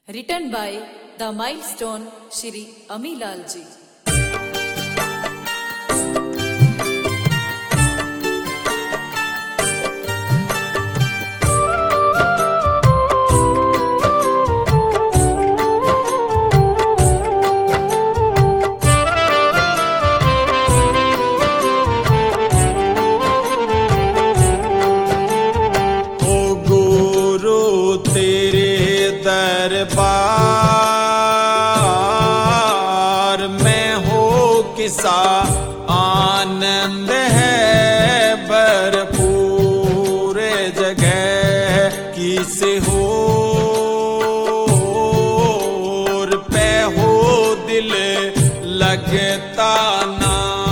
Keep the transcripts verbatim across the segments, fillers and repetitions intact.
Written by the milestone Shri Amilal ji. दरबार में हो किसा आनंद है भरपूर जगह किसे हो पे हो दिल लगता ना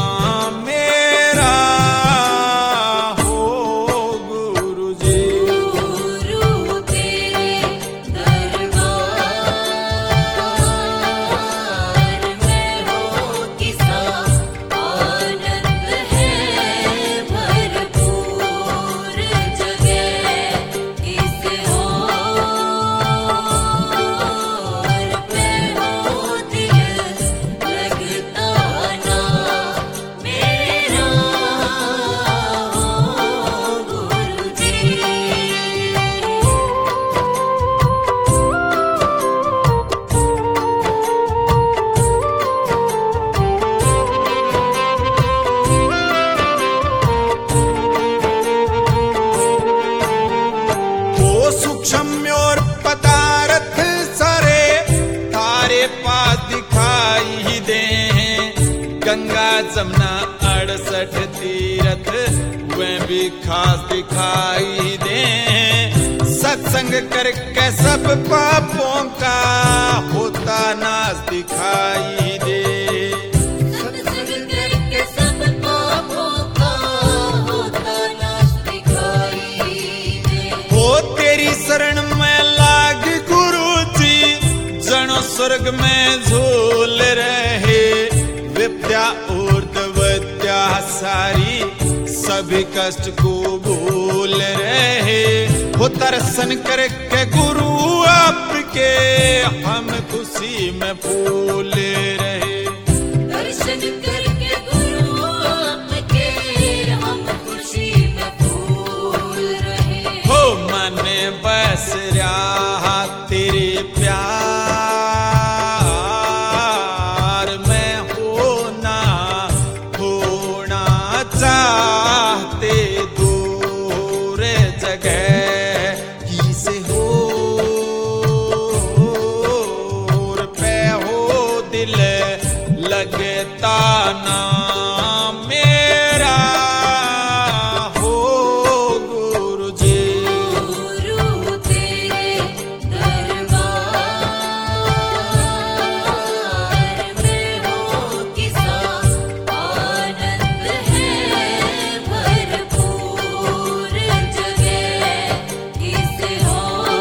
और पदार्थ सारे तारे पास दिखाई दे गंगा जमुना अड़सठ तीरथ वे भी खास दिखाई दे सत्संग करके सब पापों का होता नाश दिखाई दे सत्संग करके सब पापों का होता नाश दिखाई दे हो तेरी शरण में लाग गुरु जी जनो स्वर्ग में झूल रहे विद्या और विद्या सारी सभी कष्ट को भूल रहे हो दर्शन करके गुरु आपके हम खुशी में फूल रहे दर्शन करके गुरु आपके हम खुशी में फूल रहे हो मन बस रहा तेरे प्यार में होना होना चाहते दूर जगह किसे हो पे हो दिल लगता ना मेरा हो गुरु जी गुरु तेरे दरबार में हो किसा आनंद है भरपूर जगह किसे हो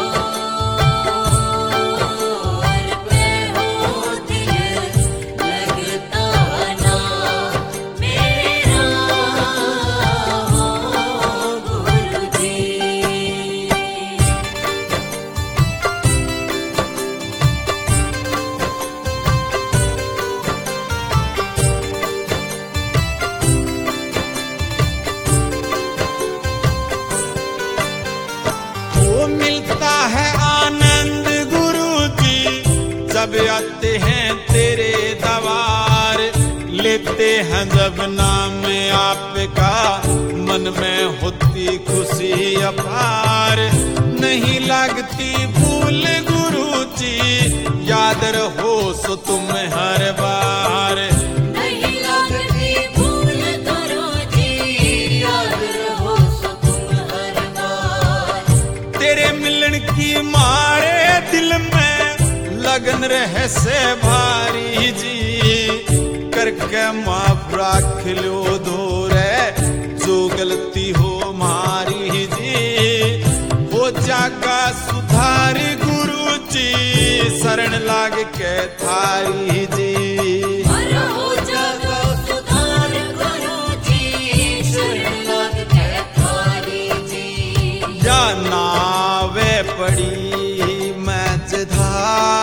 पे हो दिल लगता ना मेरा हो गुरु जी वो मिलता है आनंद गुरु जी जब आते हैं तेरे दवार लेते हैं जब नाम आपका मन में होती खुशी अपार नहीं लगती भूल गुरु जी याद रहो सो तुम हर बार नहीं लगती भूल गुरु जी याद रहो सो तुम हर बार तेरे मिलन की मारे दिल में लगन रहे से भारी जी करके माफ राख लो धोरे जो गलती हो मारी जी हो जागा सुधार गुरु जी शरण लाग के थारी जी हर हो जागा सुधार गुरु जी शरण लग के थारी जी या नावे पड़ी मैं जधा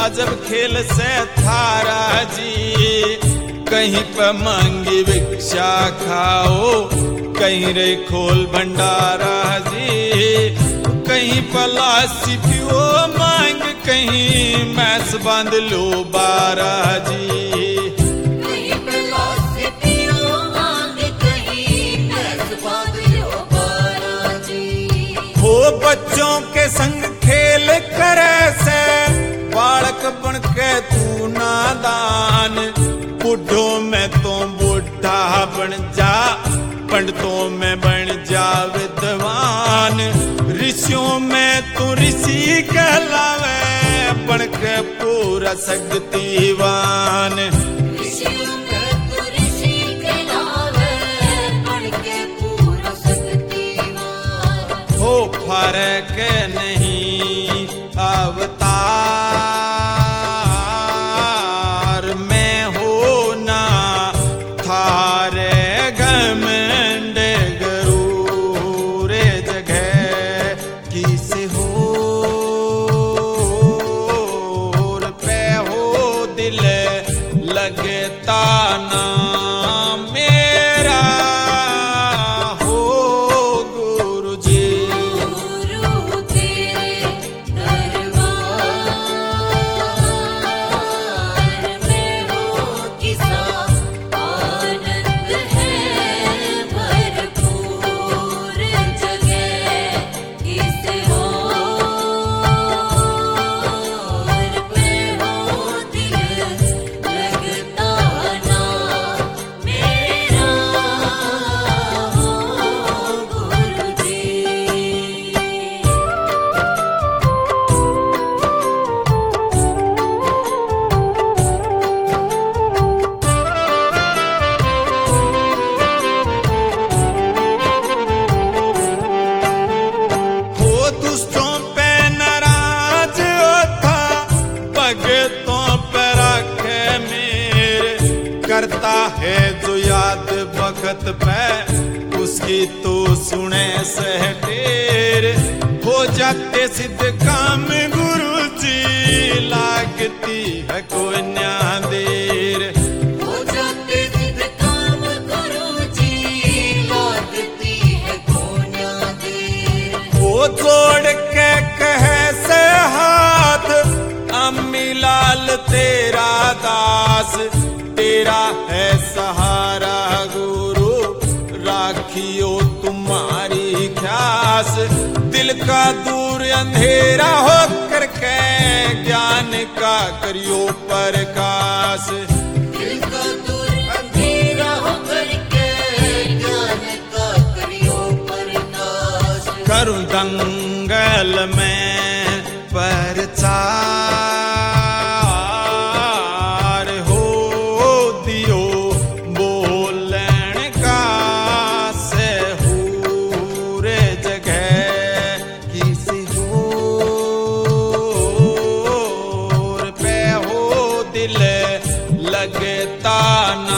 अजब खेल से थारा जी, कहीं पर मांगी भिक्षा खाओ, कहीं रे खोल भंडारा जी, कहीं पलासी पियो मांग, कहीं मैस बांध लो बारा जी। कहीं पलासी पियो मांग, कहीं मैस बांध लो बारा जी। हो बच्चों के संग खेल करे से, बालक बन के तू नादान, बुढ़ों में तो बुढ़ा बन जा, पंडितों में बन जा विद्वान, ऋषियों में तू ऋषि कहलावे, बन के पूरा शक्तिवान। ऋषियों में तू ऋषि कहलावे, बन के पूरा शक्तिवान। हो फर्क नहीं अवतार में हो ना, थारे घमंड गरूर जगह किसे हो पे हो दिल लगता ना मेरा हो गुरु जी। गुरु तेरे दरबार में हो किसा आनंद है भरपूर जगह किसे हो पे हो दिल लगता ना मेरा हो गुरु जी। हो दुष्टों पे नाराज होता, भगतों पे रखे मेरे, करता है जो याद भगत पे, उसकी तो सुने से ढेर, हो जाते सिद्ध काम गुरु जी, लागती है कोई न्या देर। हो जाते सिद्ध काम गुरु जी, लागती है कोन्या देर। वो जोड़ के कहे से हाथ, अम्मी लाल तेरा दास, तेरा है सहारा गुरु, राखियो तुम्हारी ख्यास, दिल का दूर अंधेरा हो करके, ज्ञान का करियो प्रकाश। दिल का दूर अंधेरा हो करके, ज्ञान का करियो प्रकाश। करूं दंगल में प्रचार, हो दियो बोलन का से पूरे जगह किसी होर पे हो दिल लगता ना